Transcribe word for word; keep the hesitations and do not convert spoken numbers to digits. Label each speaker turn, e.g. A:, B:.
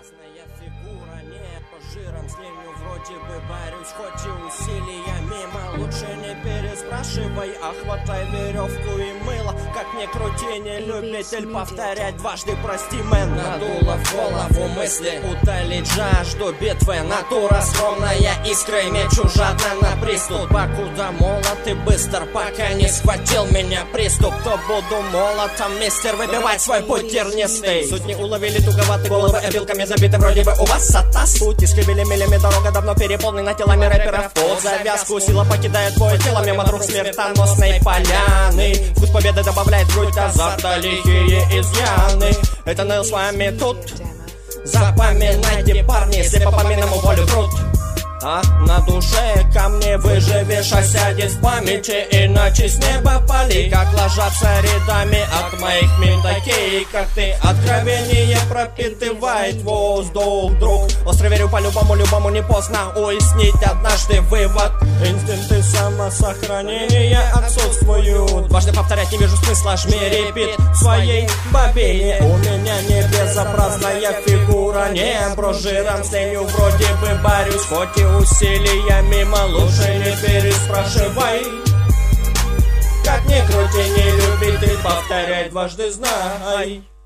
A: Безобразная фигура, не по жирам, с ленью вроде бы борюсь, хоть и усилия мимо. Лучше не переспрашивай, а хватай веревку и мыло. Как ни крути, не любитель повторять дважды прости, мэн. Надуло в голову мысли, утолить жажду битвы. Натура скромная, искрой мечу жадно на приступ. Покуда молод и быстр, пока не схватил меня приступ, то буду молотом, мистер, выбивать свой путь тернистый. Сотни уловили туговатые головы обилками забиты, вроде бы у вас сатас. Путь искривили милями, дорога давно переполнена телами рэперов. Под завязку сила покидает твое тело мимо друг смертоносной поляны. Вкус победы добавляет в грудь азарта, лихие изъяны. Это Нейл с вами тут. Запоминайте, парни, слепо по минному полю труд. А на душе камни выживешь, осядет в памяти. Иначе с неба пали, как ложатся рядами от моих мин. Такие, как ты, откровение пропитывает воздух, друг. Остро верю по-любому, любому не поздно уяснить однажды вывод. Инстинкты самосохранения отсутствуют. Дважды повторять не вижу смысла, жми репит в своей бобине. У меня не безобразная фигура, не брожиром с ленью вроде бы борюсь, хоть и усилиями, лучше не переспрашивай. Как ни крути, не любитель повторять дважды знай.